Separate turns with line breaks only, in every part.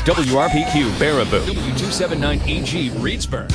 WRPQ Baraboo, W279EG Reedsburg.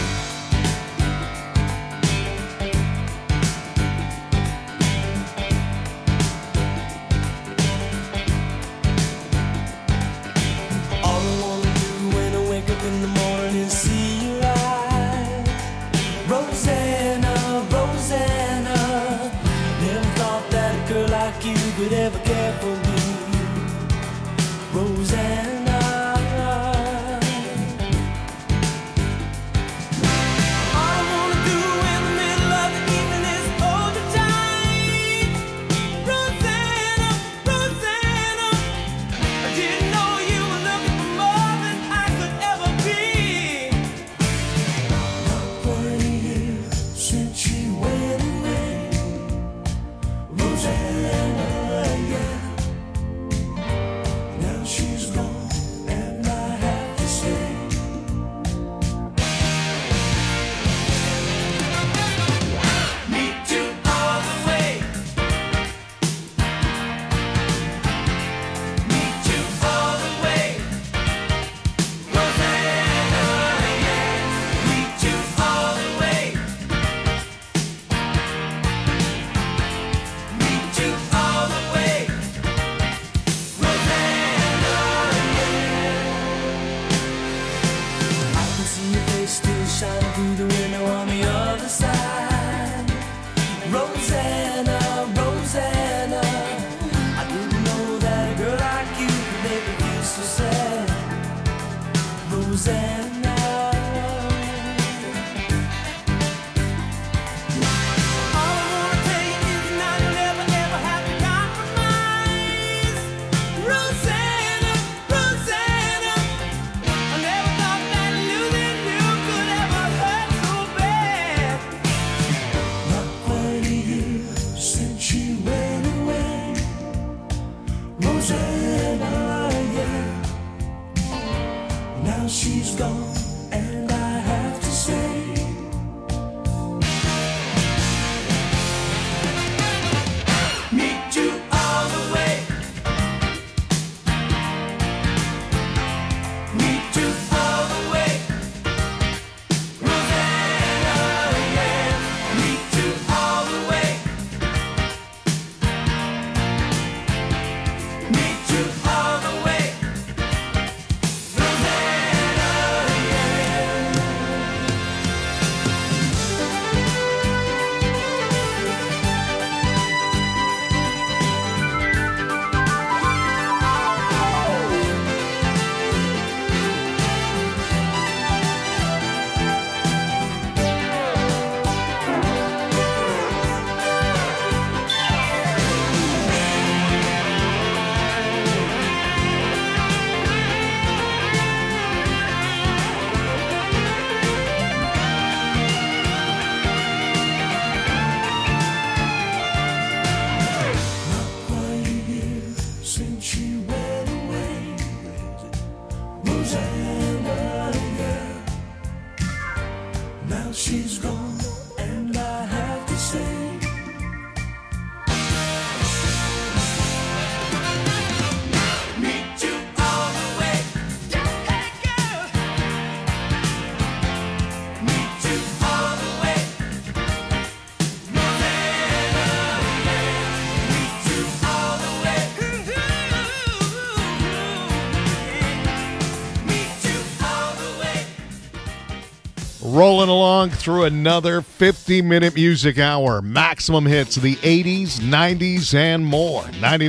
Rolling along through another 50-minute music hour. Maximum hits of the 80s, 90s, and more.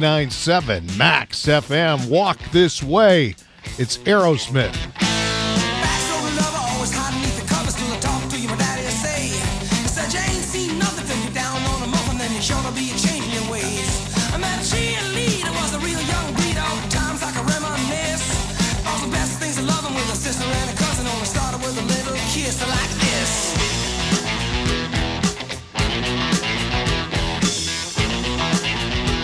99.7 Max FM. Walk This Way. It's Aerosmith.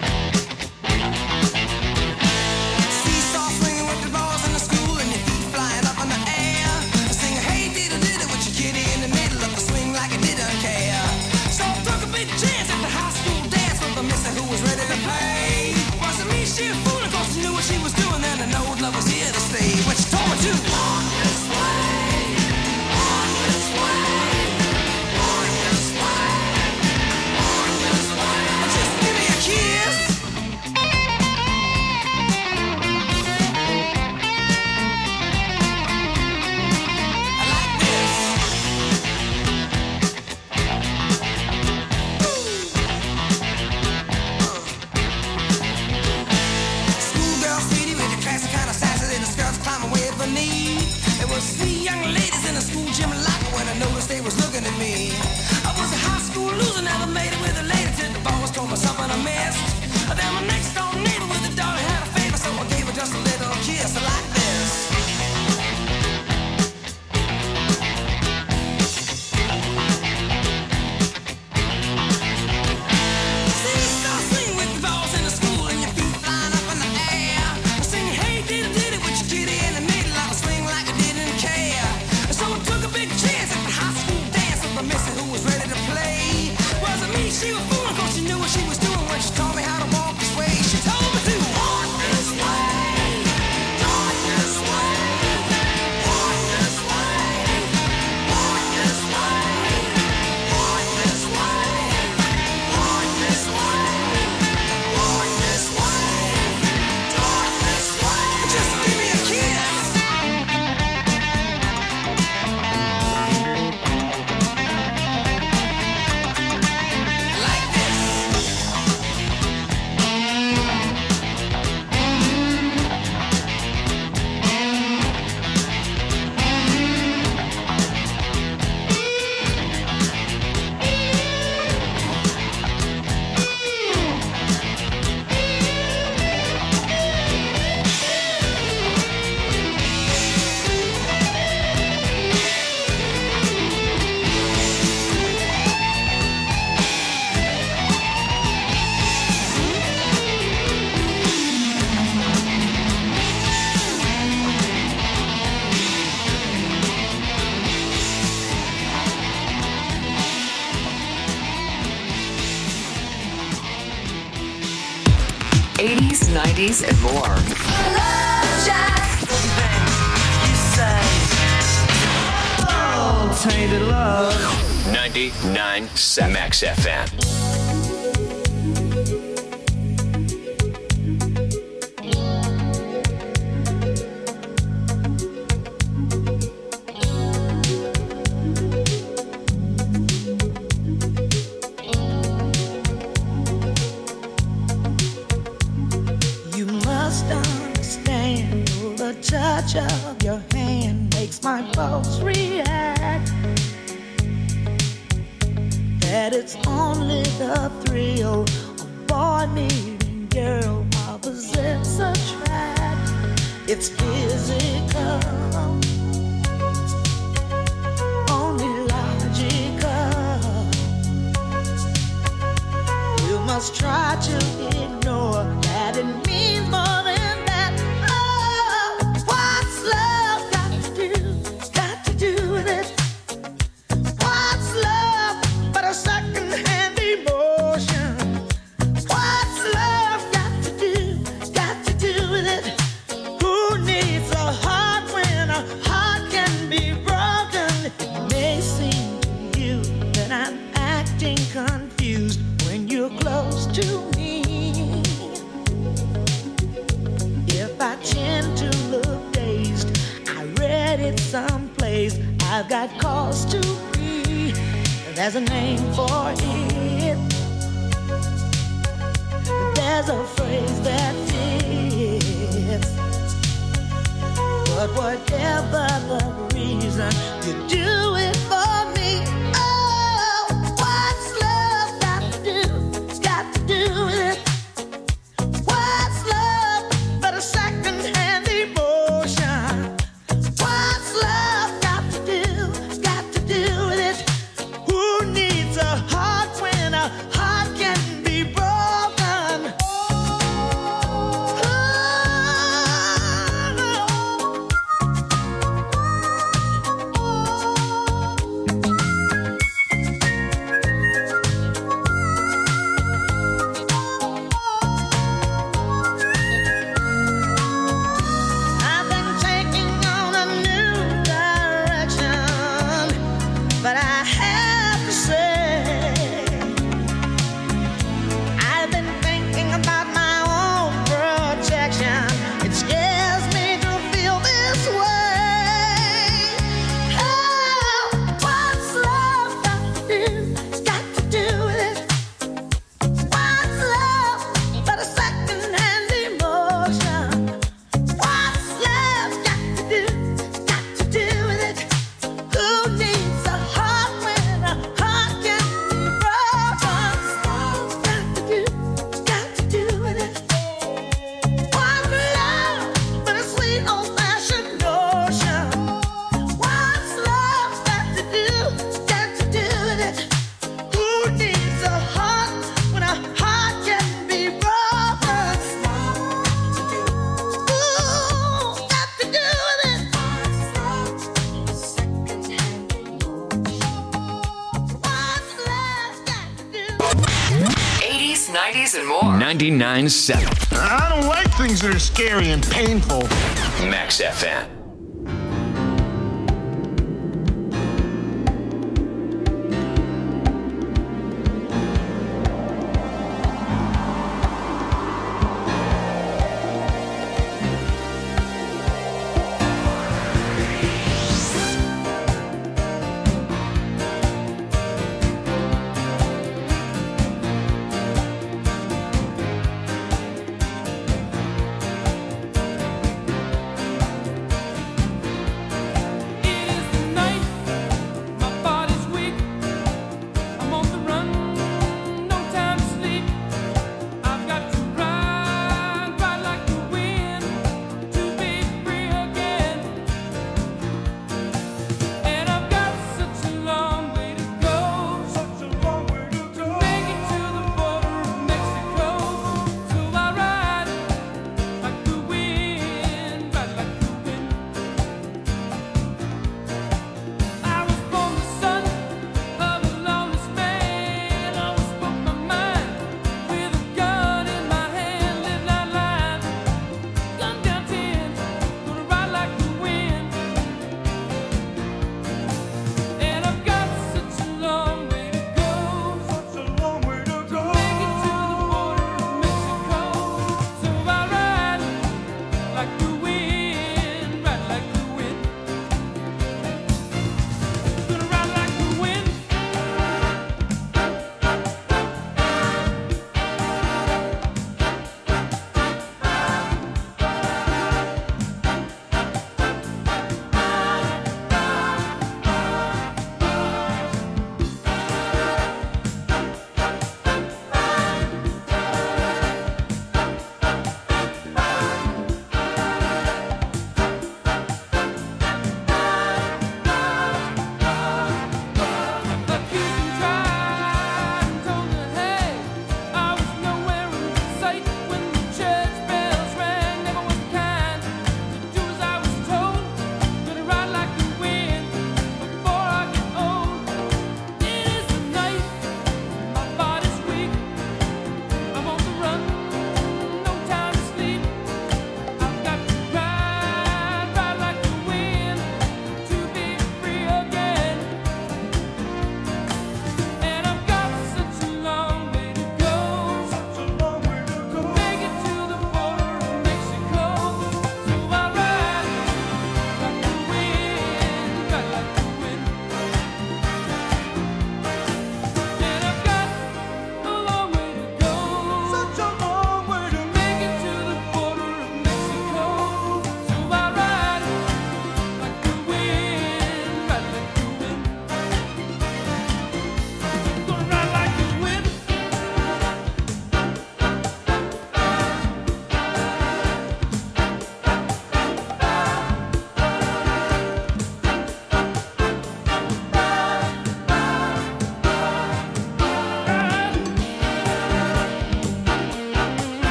Seesaw swinging with the balls in the school, and your feet fly missed. Then my next door neighbor with a daughter had a favor, so I gave her just a little kiss like this. She was fooling 'cause she knew what she was doing when she taught me how to walk this way. She told me to walk this way, talk this way, walk this way, walk this way, walk this way, walk this way, walk this way, talk this way. Just give me a kiss.
'80s, '90s, and more.
Love Jack.
You say, oh, tainted love.
99 Max FM.
You must understand, the touch of your hand makes my pulse react. That it's only the thrill of boy meeting girl opposites attract. It's physical, only logical. You must try to ignore that it means more than that. Oh, what's love got to do? Got to do with it. What's love but a second-hand emotion? What's love got to do? Got to do with it. Who needs a heart when a heart can be broken? It may seem to you that I'm acting confused when you're close to me. If I tend to look dazed, I read it someplace. I've got cause to be. There's a name for it. There's a phrase that fits. But whatever the reason, you do it for me. Oh, what's love got to do? Got to do with it. What's love but a second-hand emotion? What's love got to do? Got to do with it. Who needs a heart when a heart can be broken? Oh.
90s, and more.
99.7
I don't like things that are scary and painful.
Max FM.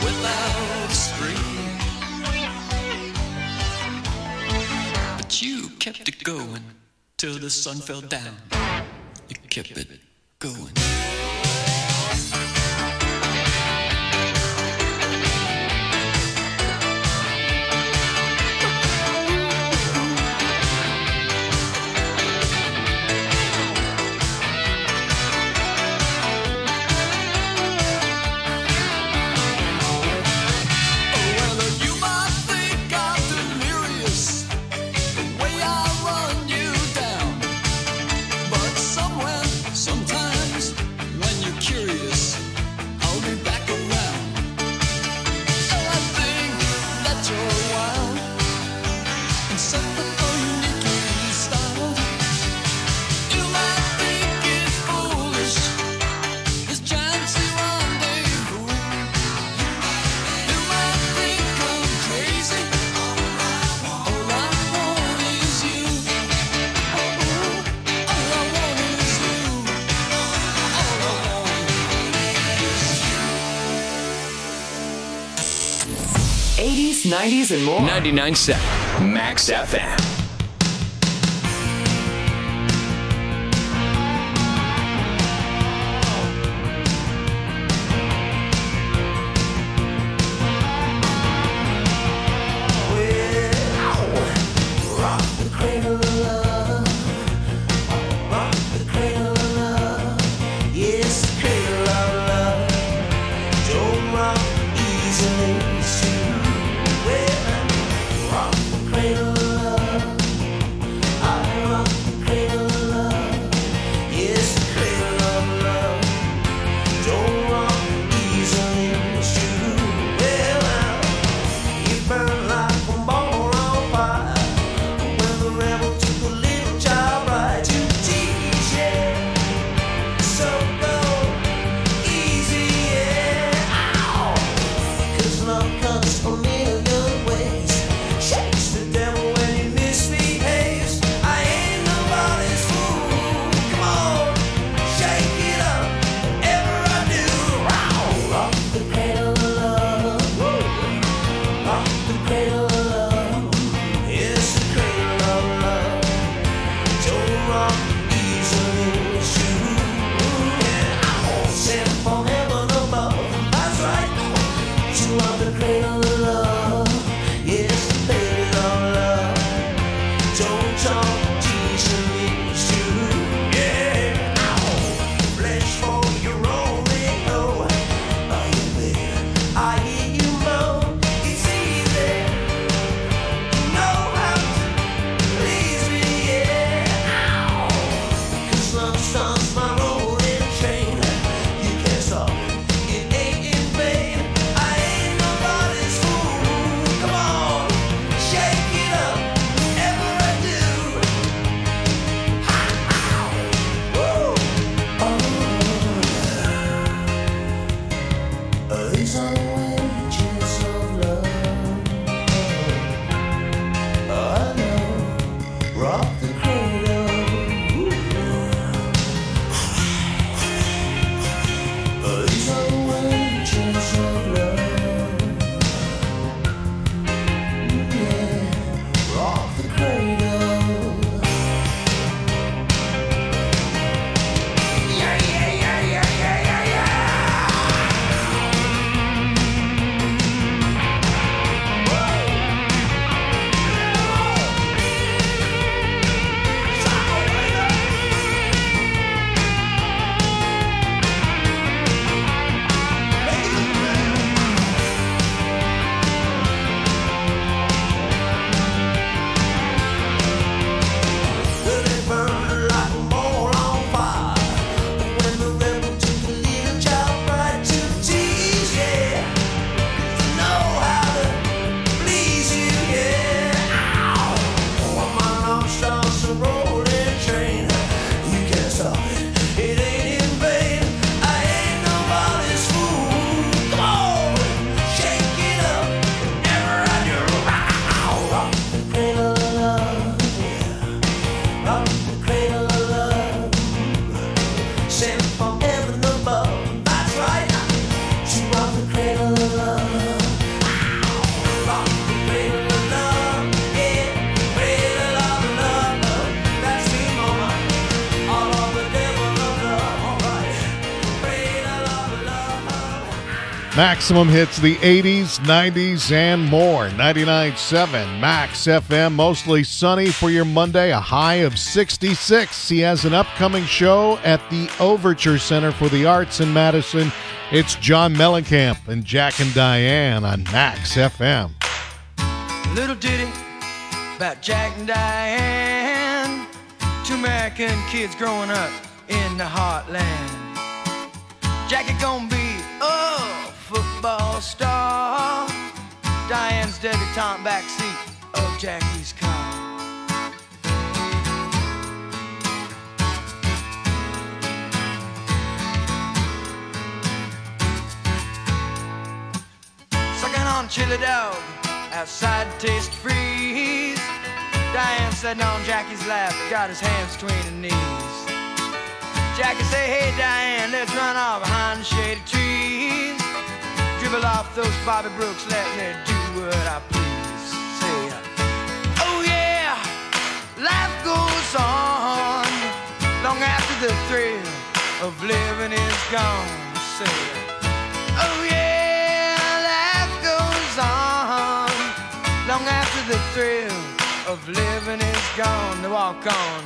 without a string. But you kept it going till the sun fell down. You kept it going.
'80s, '90s, and more.
99.7 Max FM.
It ain't in vain. I ain't nobody's fool.
Maximum hits the 80s, 90s, and more. 99.7 Max FM, mostly sunny for your Monday, a high of 66. He has an upcoming show at the Overture Center for the Arts in Madison. It's John Mellencamp and Jack and Diane on Max FM.
Little ditty about Jack and Diane, two American kids growing up in the heartland. Jackie gonna be a football star, Diane's debutante backseat of Jackie's car. Sucking on chili dog outside Taste Freeze, Diane sitting on Jackie's lap, got his hands between her knees. Jackie say, hey Diane, let's run off behind the shady trees, dribble off those Bobby Brooks, let me do what I please. Say, oh yeah, life goes on long after the thrill of living is gone. Say, oh yeah, life goes on long after the thrill of living is gone. To walk on.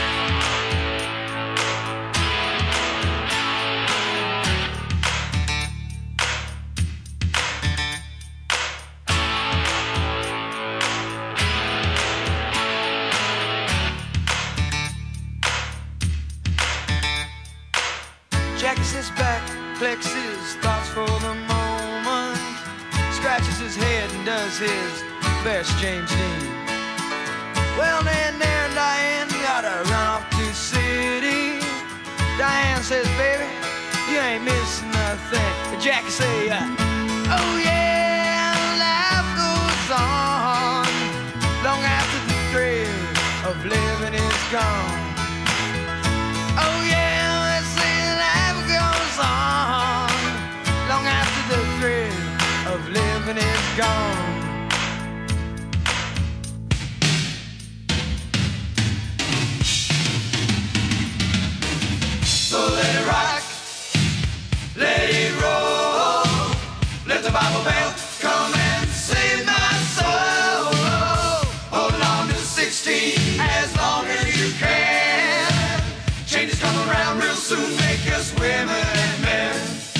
Jackie sits back, collects his thoughts for the moment, scratches his head and does his best James Dean. Well, then there Diane gotta run off to the city. Diane says, baby, you ain't missing nothing. Jackie say, oh yeah, life goes on long after the thrill of living is gone. Oh yeah, on long after the thrill of living is gone. So let it rock, let it roll, let the Bible belt come and save my soul. Hold on to 16 as long as you can. Changes come around real soon, make us women and men.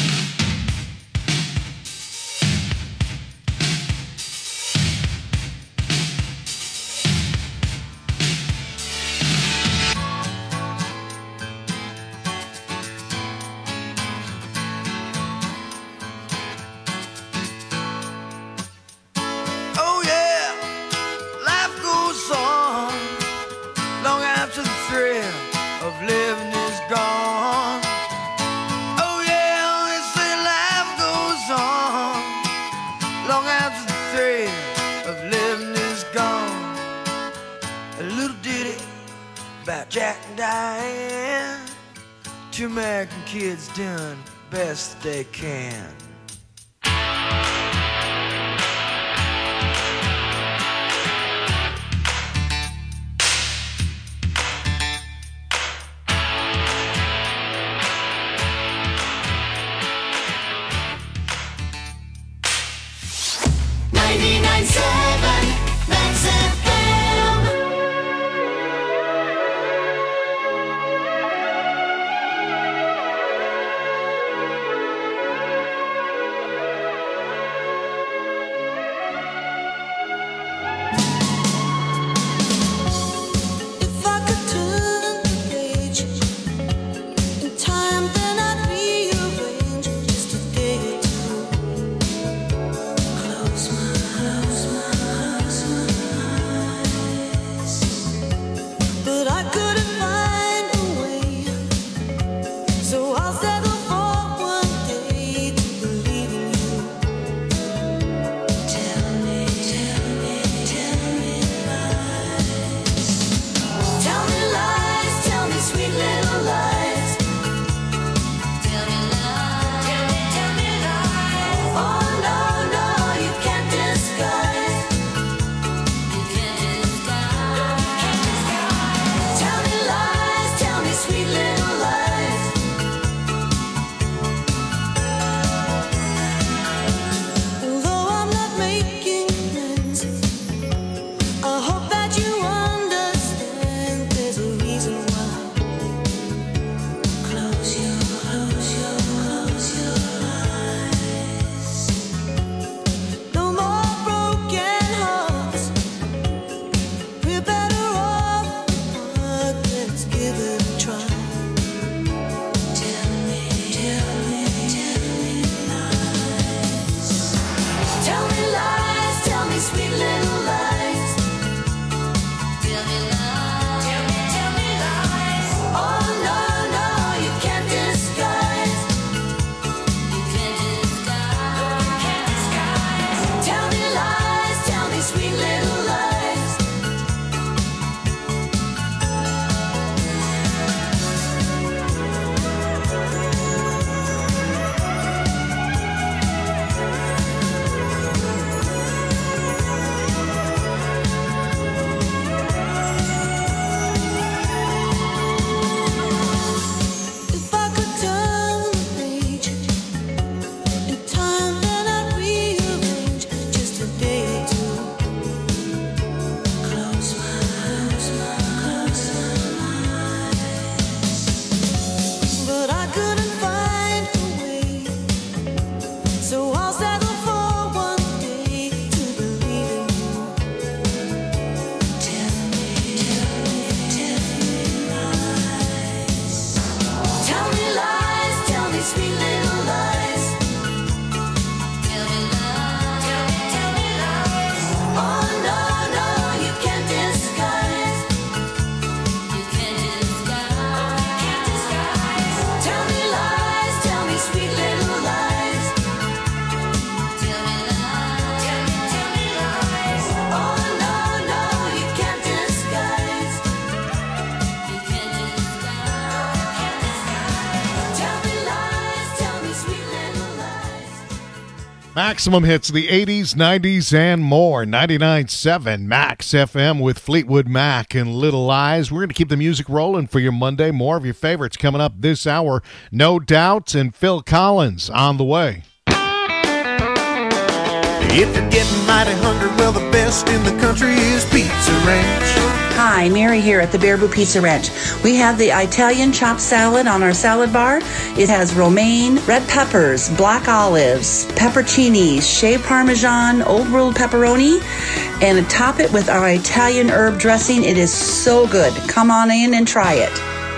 Oh yeah, life goes on long after the thrill of living is gone. Oh yeah, they say life goes on long after the thrill of living is gone. A little ditty about Jack and Diane, two American kids doing the best they can.
Max FM.
If I could turn the page in time, then I'd rearrange just a day or two. Close my eyes.
Maximum hits the 80s, 90s, and more. 99.7 Max FM with Fleetwood Mac and Little Eyes. We're going to keep the music rolling for your Monday. More of your favorites coming up this hour. No Doubts and Phil Collins on the way.
If you're getting mighty hungry, well, the best in the country is Pizza Ranch.
Hi, Mary here at the Baraboo Pizza Ranch. We have the Italian chopped salad on our salad bar. It has romaine, red peppers, black olives, pepperoncinis, shaved parmesan, old world pepperoni, and top it with our Italian herb dressing. It is so good. Come on in and try it.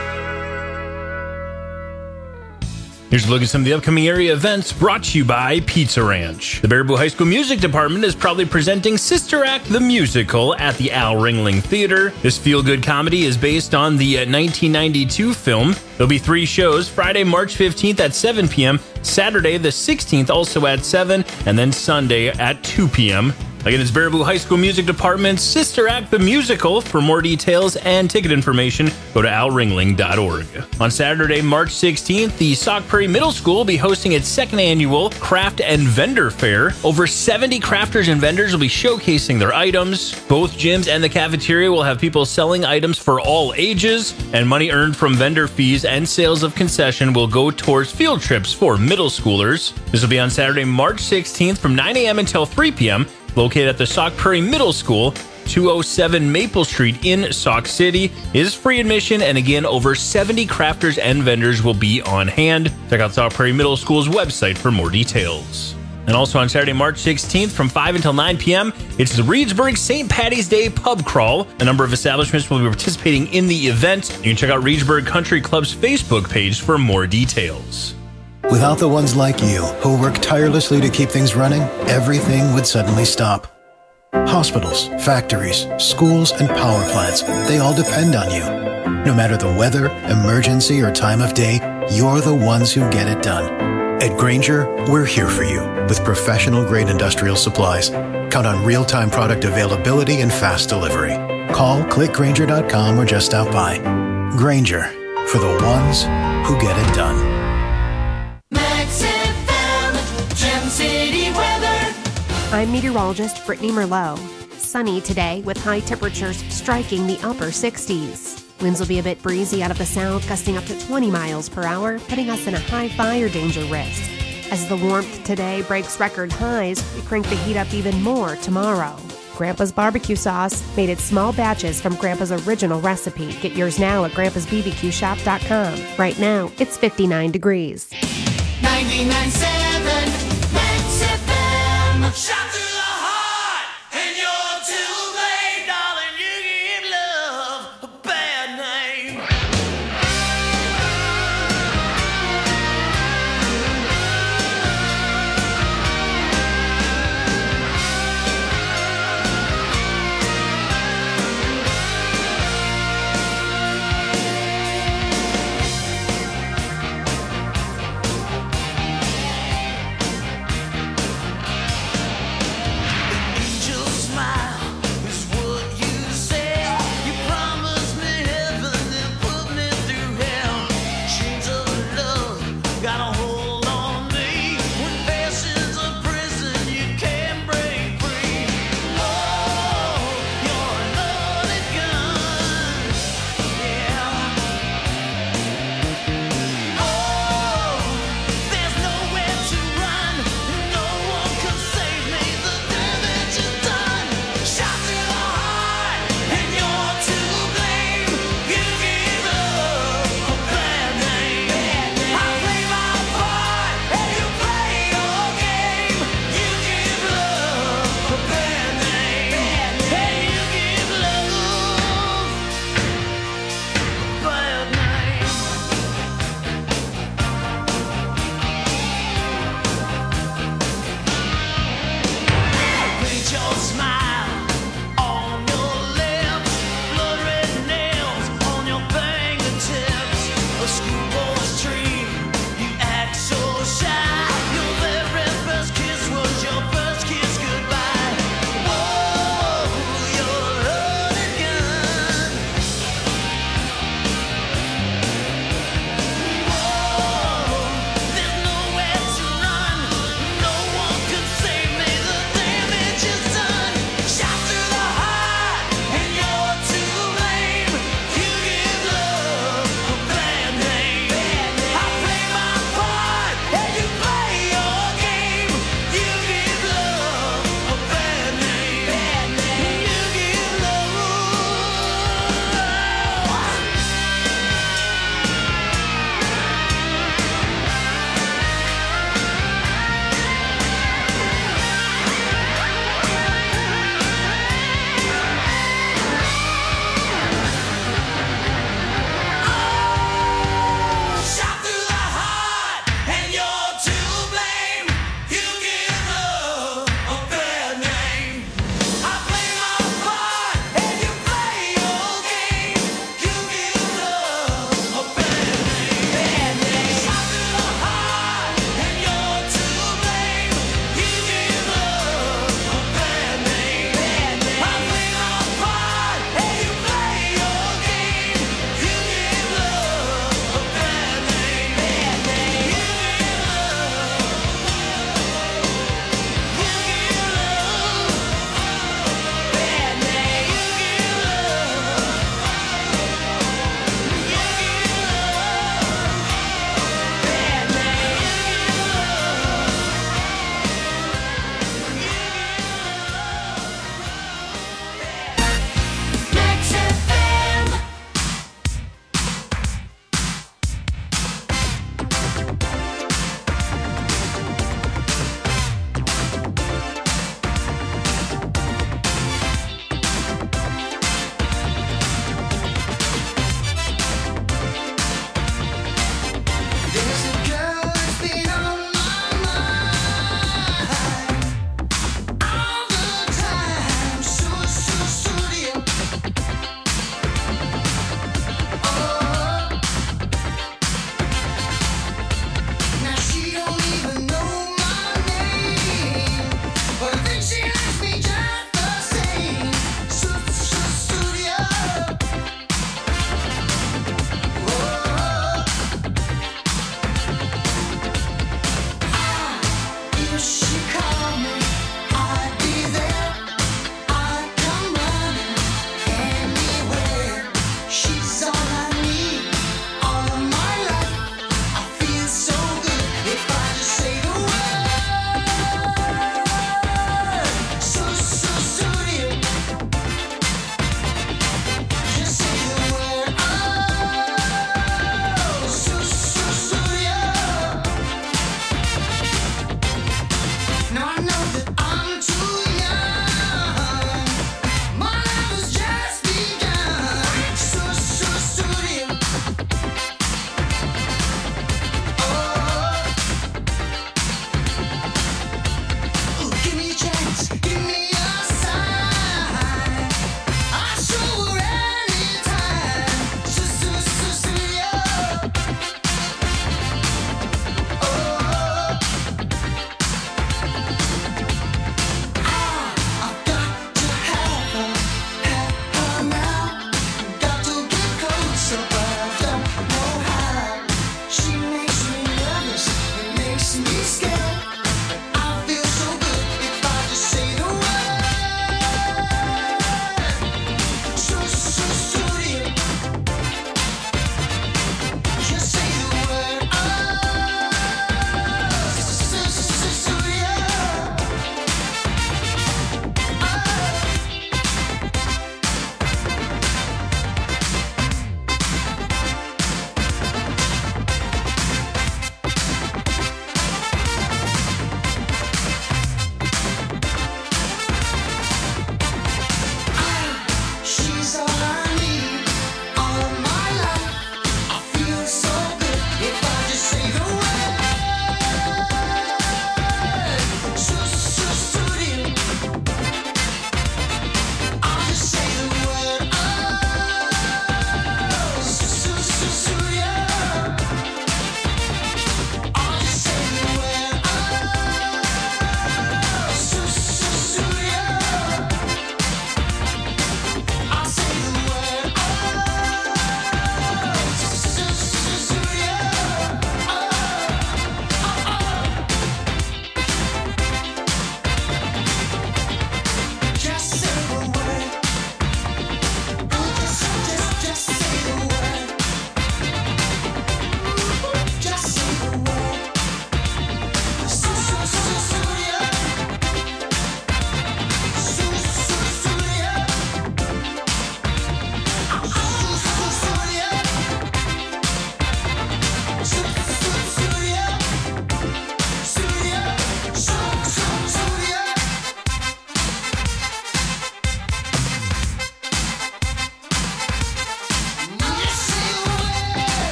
Here's a look at some of the upcoming area events brought to you by Pizza Ranch. The Baraboo High School Music Department is proudly presenting Sister Act the Musical at the Al Ringling Theater. This feel-good comedy is based on the 1992 film. There'll be 3 shows, Friday, March 15th at 7 p.m., Saturday the 16th also at 7, and then Sunday at 2 p.m. Again, it's Baraboo High School Music Department's Sister Act the Musical. For more details and ticket information, go to alringling.org. On Saturday, March 16th, the Sauk Prairie Middle School will be hosting its 2nd annual Craft and Vendor Fair. Over 70 crafters and vendors will be showcasing their items. Both gyms and the cafeteria will have people selling items for all ages, and money earned from vendor fees and sales of concession will go towards field trips for middle schoolers. This will be on Saturday, March 16th from 9 a.m. until 3 p.m., located at the Sauk Prairie Middle School, 207 Maple Street in Sauk City. It is free admission, and again, over 70 crafters and vendors will be on hand. Check out Sauk Prairie Middle School's website for more details. And also on Saturday, March 16th from 5 until 9 p.m., it's the Reedsburg St. Patty's Day Pub Crawl. A number of establishments will be participating in the event. You can check out Reedsburg Country Club's Facebook page for more details.
Without the ones like you, who work tirelessly to keep things running, everything would suddenly stop. Hospitals, factories, schools, and power plants, they all depend on you. No matter the weather, emergency, or time of day, you're the ones who get it done. At Grainger, we're here for you with professional-grade industrial supplies. Count on real-time product availability and fast delivery. Call, clickgrainger.com, or just stop by. Grainger, for the ones who get it done.
I'm meteorologist Brittany Merlot. Sunny today with high temperatures striking the upper 60s. Winds will be a bit breezy out of the south, gusting up to 20 miles per hour, putting us in a high fire danger risk. As the warmth today breaks record highs, we crank the heat up even more tomorrow. Grandpa's barbecue sauce, made in small batches from Grandpa's original recipe. Get yours now at grandpa'sbbqshop.com. Right now, it's 59 degrees.
99.7 Max FM. Shot through the heart, and you're too late, darling. You give love a bad name.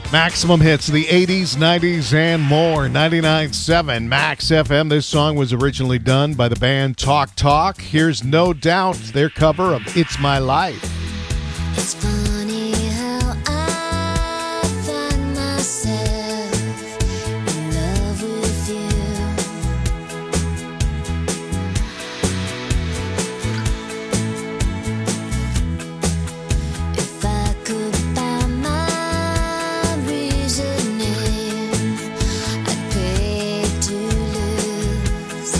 Maximum hits of the 80s, 90s, and more. 99.7 Max FM. This song was originally done by the band Talk Talk. Here's No Doubt, their cover of It's My Life.
It's funny how I find myself in love with you. If I could buy my reasoning, I'd pay to lose.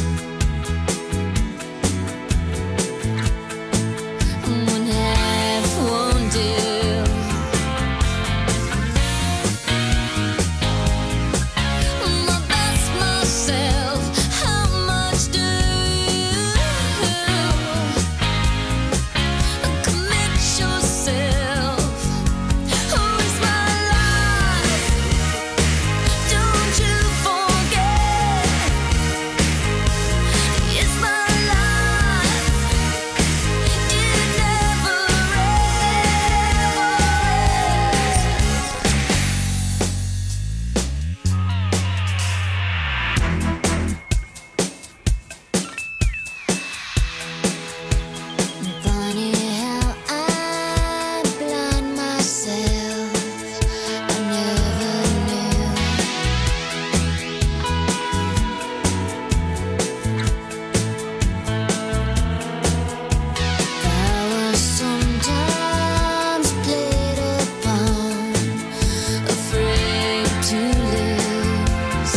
One half won't do. My best myself, how much do you commit yourself? Who is my life? Don't you forget, it's my life. It never Funny how I blind myself. I never knew. I was sometimes played upon, afraid to lose.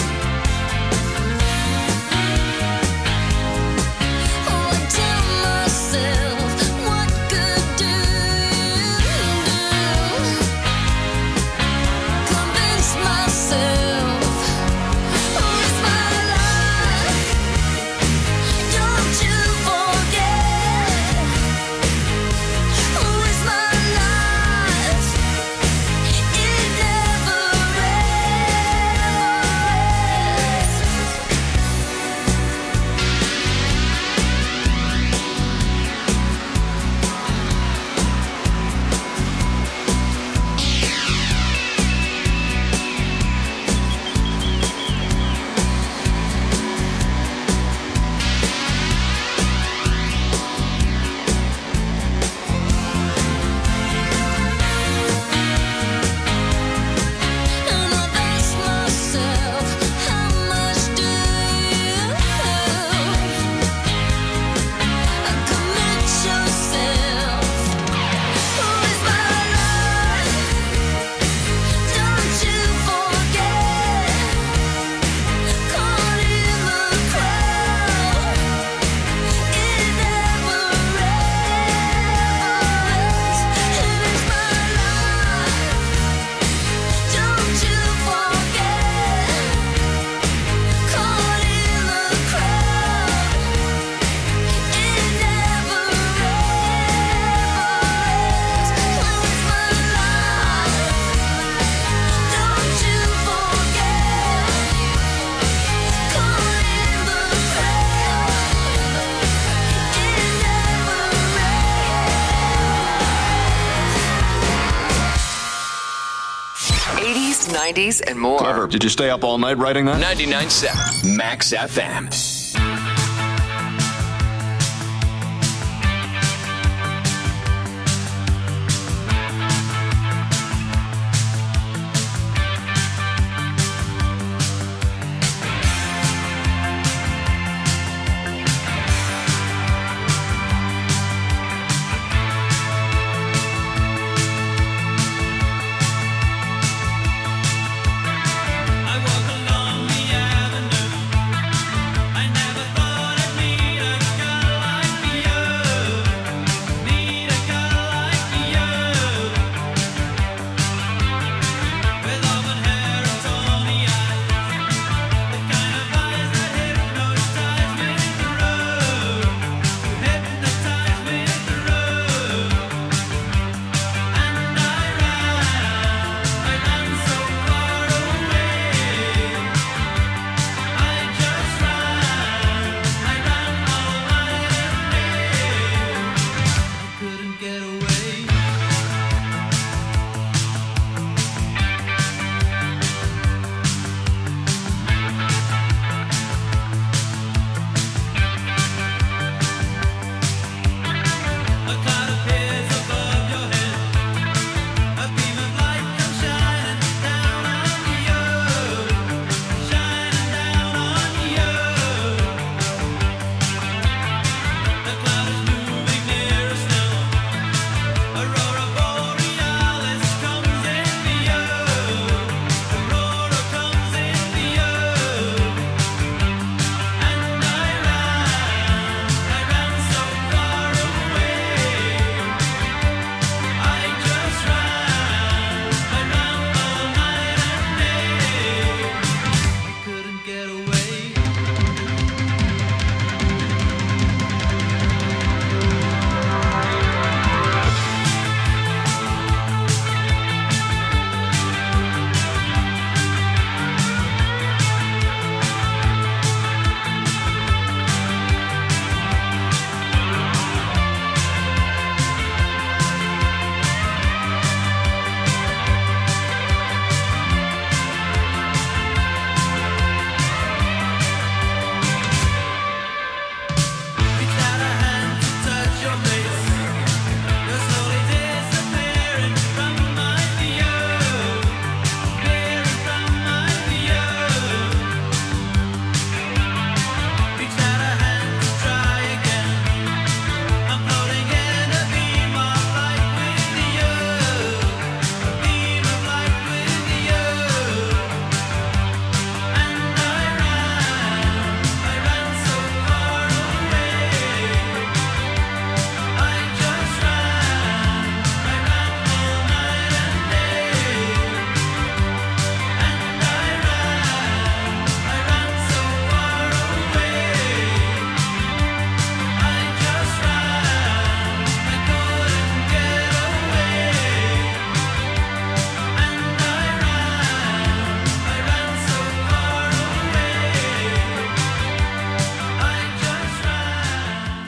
Oh, I tell myself, what good do you do? Convince myself, who's my life? Don't you forget, who is my life? It never And I ask myself, how much do you commit yourself? Who is my life? Don't you forget, caught in the crowd. It never ends. It's my life. Don't you forget, caught in the crowd. It never ends. It's my life. Don't you forget, caught in the crowd.
80s, 90s, and more.
Clever.
Did you stay up all night writing that?
99.7 Max FM.
I walk along the avenue.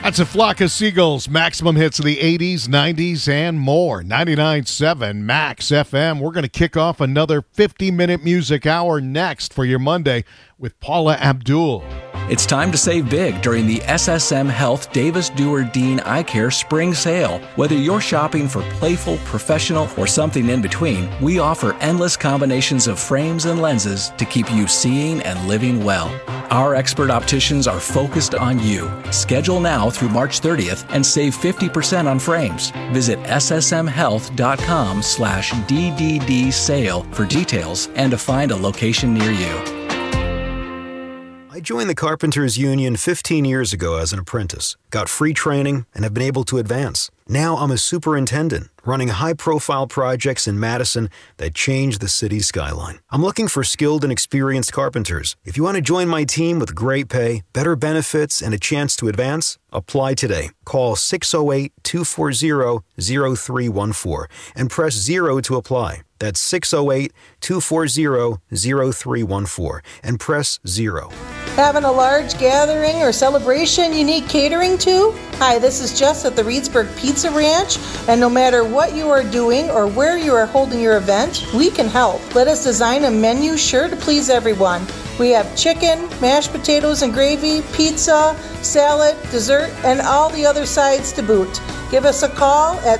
That's a flock of seagulls. Maximum hits of the 80s, 90s, and more. 99.7 Max FM. We're going to kick off another 50-minute music hour next for your Monday with Paula Abdul.
It's time to save big during the SSM Health Davis Dewar Dean Eye Care Spring Sale. Whether you're shopping for playful, professional, or something in between, we offer endless combinations of frames and lenses to keep you seeing and living well. Our expert opticians are focused on you. Schedule now through March 30th and save 50% on frames. Visit ssmhealth.com/DDD sale for details and to find a location near you.
I joined the Carpenters Union 15 years ago as an apprentice, got free training, and have been able to advance. Now I'm a superintendent, running high-profile projects in Madison that change the city's skyline. I'm looking for skilled and experienced carpenters. If you want to join my team with great pay, better benefits, and a chance to advance, apply today. Call 608-240-0314 and press 0 to apply. That's 608-240-0314 and press 0.
Having a large gathering or celebration you need catering to? Hi, this is Jess at the Reedsburg Pizza Ranch, and no matter what you are doing or where you are holding your event, we can help. Let us design a menu sure to please everyone. We have chicken, mashed potatoes and gravy, pizza, salad, dessert, and all the other sides to boot. Give us a call at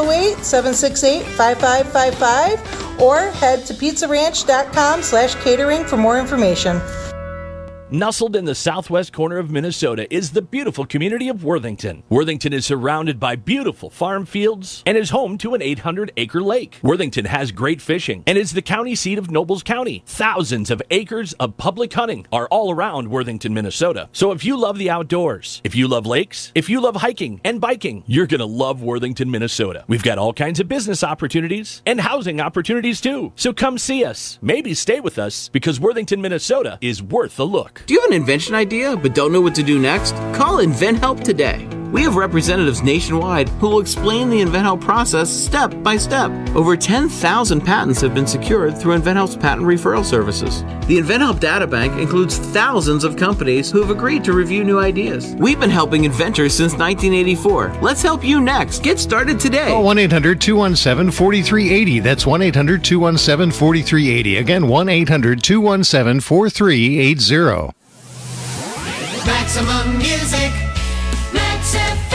608-768-5555 or head to pizzaranch.com/catering for more information.
Nestled in the southwest corner of Minnesota is the beautiful community of Worthington. Worthington is surrounded by beautiful farm fields and is home to an 800-acre lake. Worthington has great fishing and is the county seat of Nobles County. Thousands of acres of public hunting are all around Worthington, Minnesota. So if you love the outdoors, if you love lakes, if you love hiking and biking, you're going to love Worthington, Minnesota. We've got all kinds of business opportunities and housing opportunities too. So come see us. Maybe stay with us because Worthington, Minnesota is worth a look.
Do you have an invention idea but don't know what to do next? Call InventHelp today. We have representatives nationwide who will explain the InventHelp process step by step. Over 10,000 patents have been secured through InventHelp's patent referral services. The InventHelp data bank includes thousands of companies who have agreed to review new ideas. We've been helping inventors since 1984. Let's help you next. Get started today.
Call 1-800-217-4380. That's 1-800-217-4380. Again, 1-800-217-4380.
Maximum music. Max FM.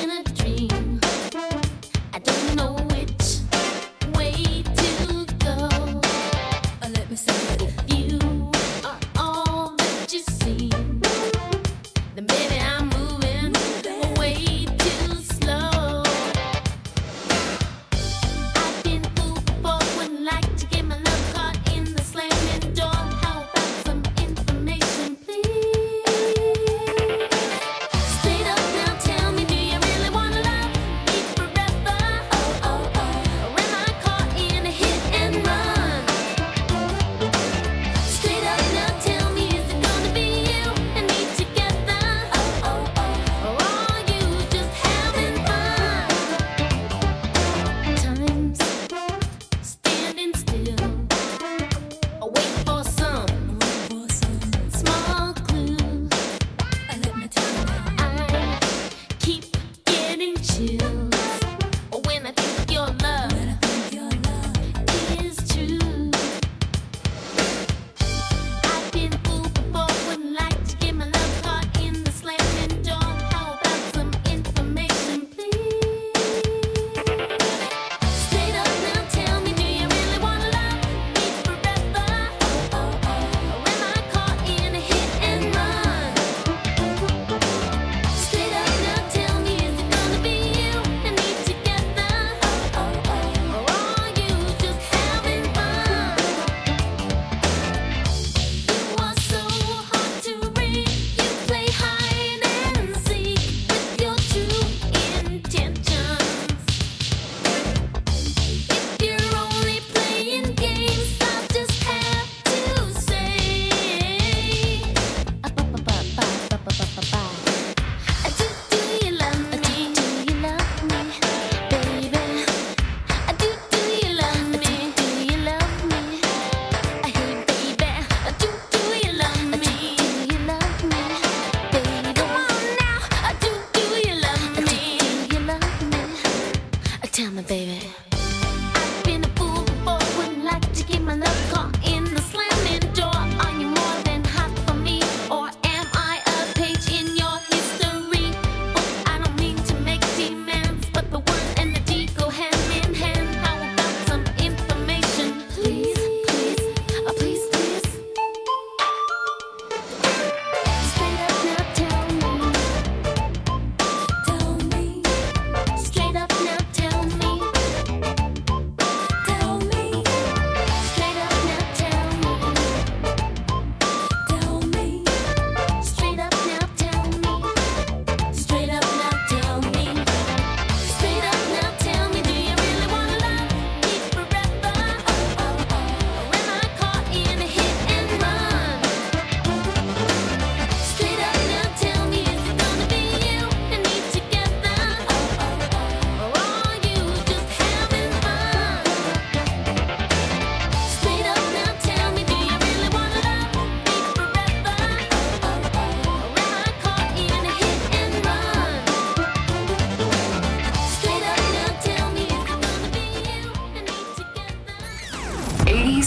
Go.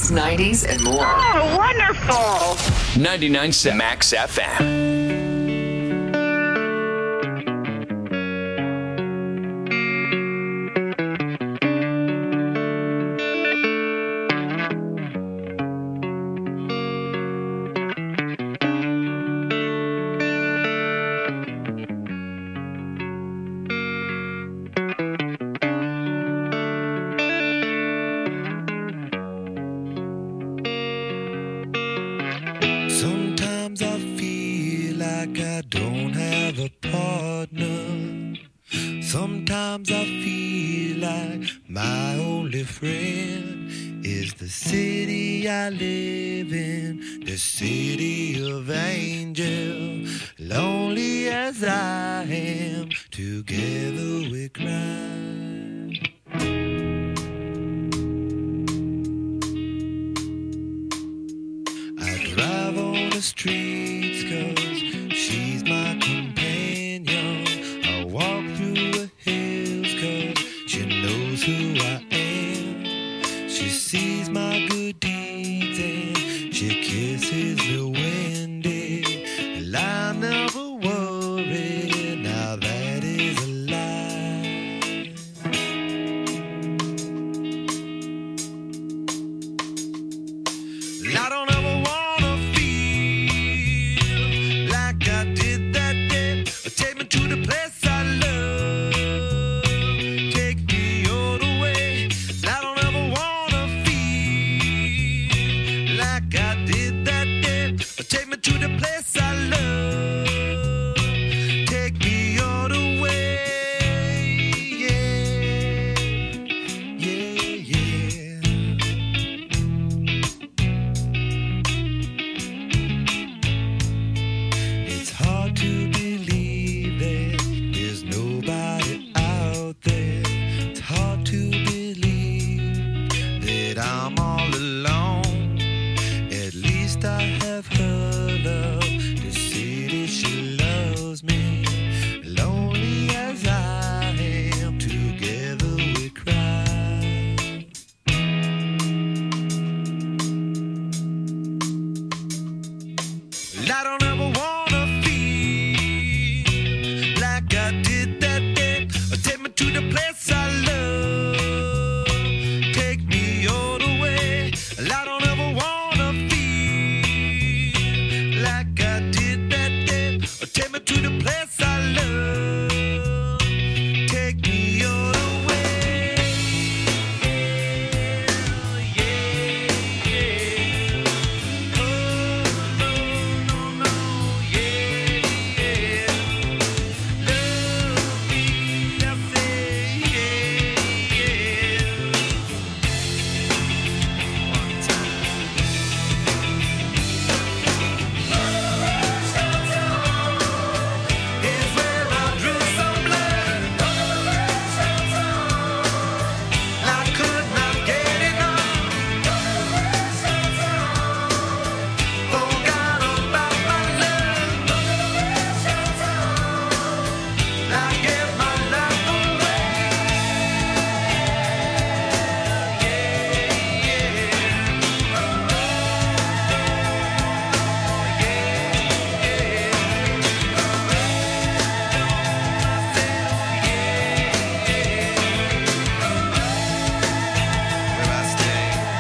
80s, 90s, and more.
Oh, wonderful. 99.7 Max FM.
Sometimes I feel like I don't have a partner. Sometimes I feel like my only friend is the city I live in, the city of angel. Lonely as I am, together we cry. Drive on the streets 'cause she's my companion. I walk through the hills 'cause she knows who I am. She sees my good deeds and she kisses me windy. And I never worry, now that is a lie. I don't ever want to the place I love, take me all the way. I don't ever wanna feel like I did that day. Take me to the place I love, take me all the way. Yeah, yeah, yeah. It's hard to believe there's nobody out there. It's hard to believe that I'm all alone. At least I have her love to see that she loves me. Lonely as I am, together we cry. I don't ever wanna feel like I did that day. Take me to the place I love, take me all the way. I don't ever wanna feel like I did that day. Take me to the place I love, take me all the way. Yeah, yeah. Oh, no, no, no, yeah, yeah. Love me, I say, yeah, yeah. One time. It's where I drew some blood. I could not get enough. Forgot about my love. I gave my life away. Where I stay.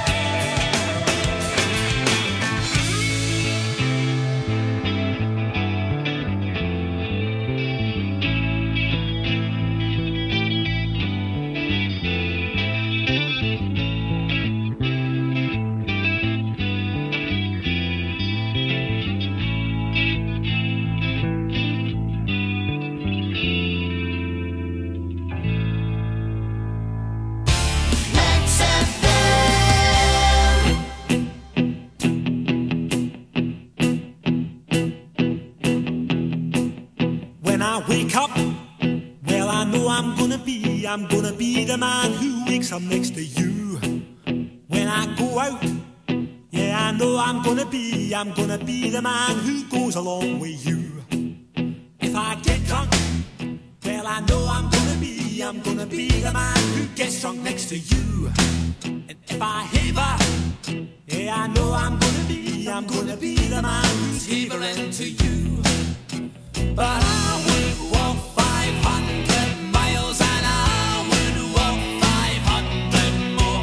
When I wake up, well, I know I'm gonna be the man who wakes up next to you. When I go out, yeah, I know I'm gonna be the man who goes along with you. If I get drunk, well, I know I'm gonna be the man who gets drunk next to you. And if I heaver, I know I'm gonna be the man who's heaving to you.